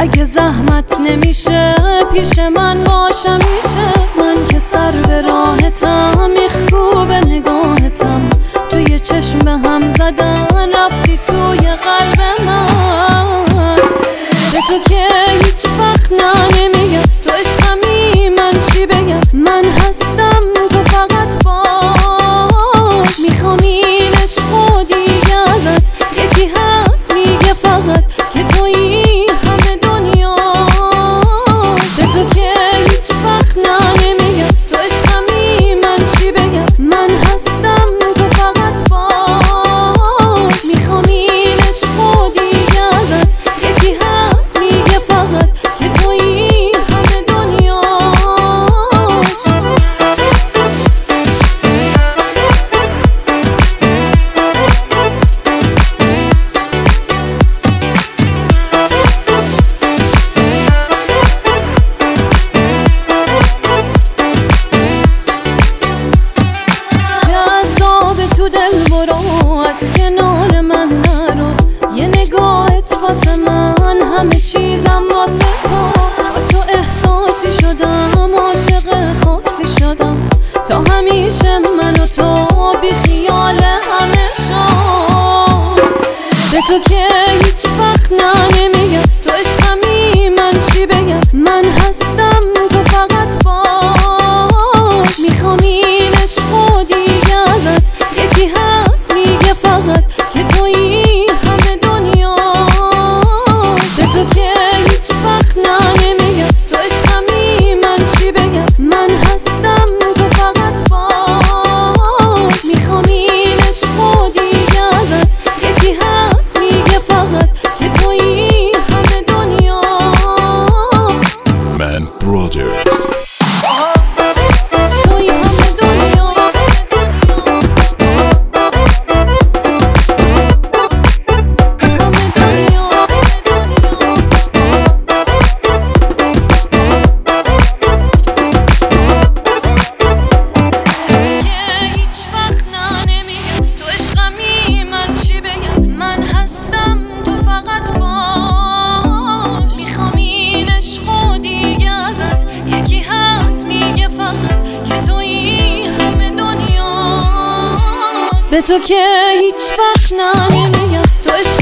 اگه زحمت نمیشه پیش من باش همیشه. من که سر به راهتم، میخکوب نگاهتم، توی چشم به هم زدن رفتی توی قلب من. به تو که هیچ وقت نمیگم تو عشقمی، من چی بگم؟ من هستم تو فقط باش. میخوام این عشق و دیگه ازت یکی هست میگه فقط که تویی همه دنیا. به تو که هیچ وقت نمیگم تو عشقمی، من چی بگم؟ من هستم تو فقط باش. میخوام این عشق و دیگه ازت یکی هست میگه فقط که تویی همه دنیا. تو دل برو، از کنار من نرو، یه نگاهت واسه من همه چیزم واسه تو. با تو احساسی شدم، عاشق خاصی شدم، تا همیشه من و تو بی خیال همه شد. به تو که هیچ وقت نمیگم تو عشقمی، من چی بگم؟ من هستم تو فقط باش. میخوام این عشق و دیگه ازت یکی هست میگه فقط که تویی همه دنیا. به تو که هیچ وقت نمیگم تو عشقمی، من چی بگم؟ من هستم تو فقط باش. میخوام این عشق و دیگه ازت یکی هست میگه فقط که تویی همه دنیا. من برادرز به تو که هیچ وقت نمیگم تو